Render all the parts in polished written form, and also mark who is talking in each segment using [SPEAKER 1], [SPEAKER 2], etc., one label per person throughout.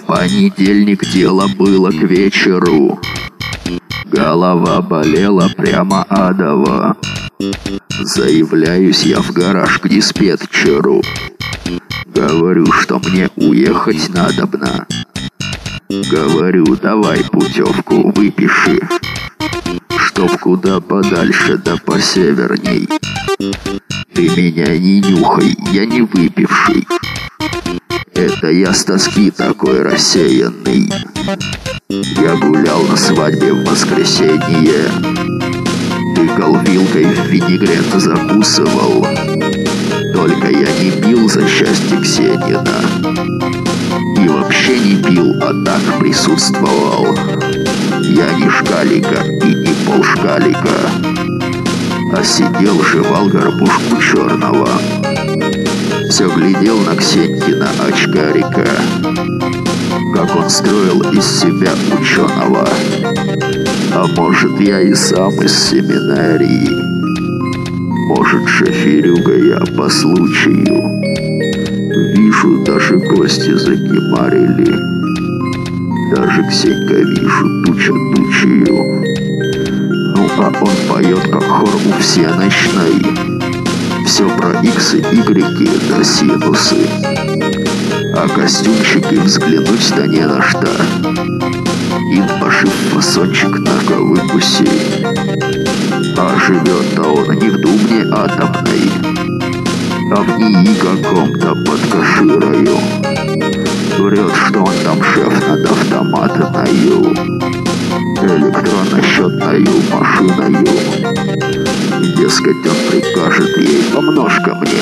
[SPEAKER 1] понедельник дело было к вечеру. Голова болела прямо адово. Заявляюсь я в гараж к диспетчеру. Говорю, что мне уехать надобно. Говорю, давай путевку выпиши, чтоб куда подальше да посеверней. Ты меня не нюхай, я не выпивший. Это я с тоски такой рассеянный. Я гулял на свадьбе в воскресенье. Тыкал вилкой в винегрет, закусывал. Только я не пил за счастье Ксенина. И вообще не пил, а так присутствовал. Я не шкалика и не полшкалика, а сидел, жевал горбушку черного. Все глядел на Ксенькина очкарика, как он строил из себя ученого. А может, я и сам из семинарии. Может, шоферюга я по случаю. Вижу, даже гости закимарили. Даже Ксенька, вижу, туча тучью. Ну, а он поет, как хор у всеночной. Все про иксы, игреки да синусы. А костюмчики взглянуть-то не на что. Им пошив фасончик на выкуси. А живет-то он не в Думне атомной, а в НИИ каком-то под Каширою. Врет, что он там шеф над автоматною, электронно-счетною машиною. И, дескать, он прикажет ей: помножь-ка мне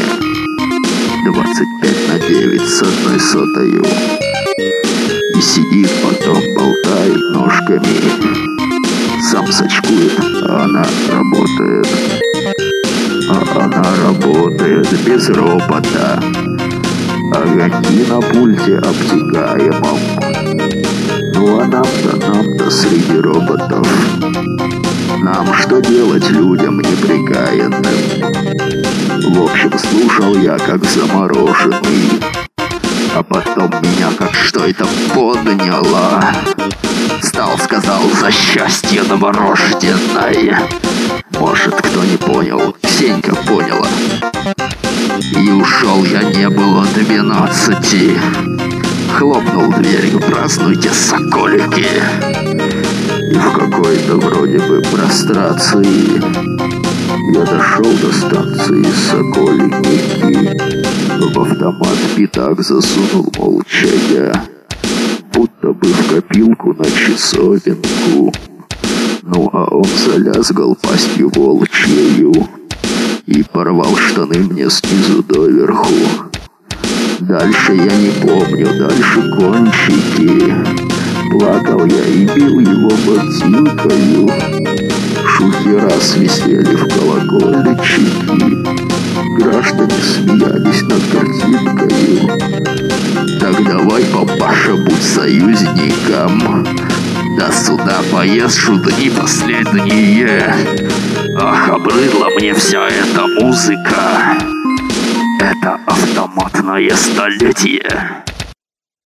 [SPEAKER 1] 25/9 с 1/100. И сидит потом, болтает ножками. Сам сочкует, а она работает. А она работает без робота. Огоньки на пульте обтекаемом. Ну а нам-то среди роботов. Нам что делать, людям неприкаянным? В общем, слушал я как замороженный. А потом меня как что это подняло. Встал, сказал: за счастье новорожденное. Может, кто не понял, Ксенька поняла. И ушел я не было 12. Хлопнул дверью: празднуйте, соколики. И в какой-то вроде бы прострации я дошел до станции Сокольники. В автомат пятак засунул молча я, будто бы в копилку на часовенку. Ну а он залязгал пастью волчьею и порвал штаны мне снизу доверху. Дальше я не помню, дальше кончики. Плакал я и бил его ботинкою. Шухера свистели в колокольчики. Граждане смеялись над картинкою. Так давай, папаша, будь союзником. До суда поезжу дни последние. Ах, обрыдла мне вся эта музыка. Это автоматное столетие.